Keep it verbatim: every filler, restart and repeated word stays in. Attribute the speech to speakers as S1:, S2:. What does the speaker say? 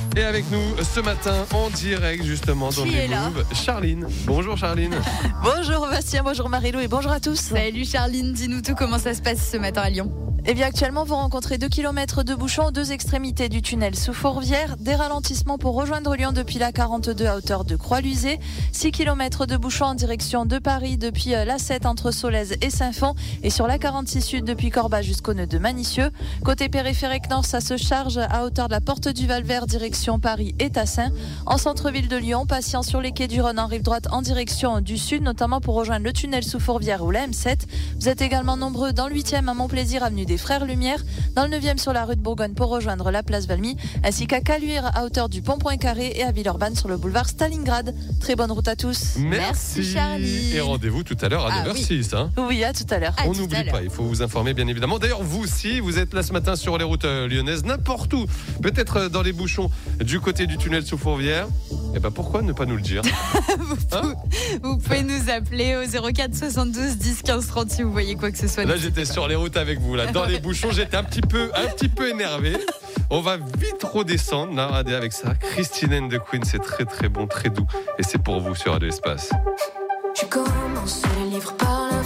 S1: Et avec nous ce matin en direct justement dans
S2: Qui
S1: les
S2: est là
S1: Move, Charline. Bonjour Charline.
S2: Bonjour Bastien, bonjour Marilou et bonjour à tous.
S3: Salut Charline, dis-nous tout, comment ça se passe ce matin à Lyon?
S2: Eh bien actuellement vous rencontrez deux kilomètres de bouchons aux deux extrémités du tunnel sous Fourvière, des ralentissements pour rejoindre Lyon depuis la quarante-deux à hauteur de Croix-Luzet, six kilomètres de bouchons en direction de Paris depuis l'A sept entre Solèze et Saint-Fond et sur la quarante-six sud depuis Corba jusqu'au nœud de Manicieux. Côté périphérique nord, ça se charge à hauteur de la porte du Val-Vert direction Paris et Tassin. En centre-ville de Lyon, patient sur les quais du Rhône en rive droite en direction du sud, notamment pour rejoindre le tunnel sous Fourvière ou la M sept. Vous êtes également nombreux dans le huitième à Montplaisir, avenue des Frères Lumière, dans le neuvième sur la rue de Bourgogne pour rejoindre la place Valmy, ainsi qu'à Caluire à hauteur du pont Poincaré et à Villeurbanne sur le boulevard Stalingrad. Très bonne route à tous.
S1: Merci,
S3: Merci, Charline.
S1: Et rendez-vous tout à l'heure à
S3: Ah,
S1: neuf heures six. Hein.
S2: Oui, à tout à l'heure.
S3: À
S1: On
S3: tout à
S1: n'oublie
S3: l'heure.
S1: pas, il faut vous informer bien évidemment. D'ailleurs, vous aussi, vous êtes là ce matin sur les routes euh, lyonnaises, n'importe où, peut-être euh, dans les bouchons du côté du tunnel sous Fourvière. Et ben pourquoi ne pas nous le dire? Hein
S3: Vous pouvez nous appeler au zéro quatre soixante-douze dix quinze trente si vous voyez quoi que ce soit.
S1: Là, j'étais sur les routes avec vous. Là, dans les bouchons, j'étais un petit peu, un petit peu énervé. On va vite redescendre. Là, regardez avec ça. Christine and the Queen, c'est très très bon, très doux. Et c'est pour vous sur Radio Espace.
S4: Je commence le livre par la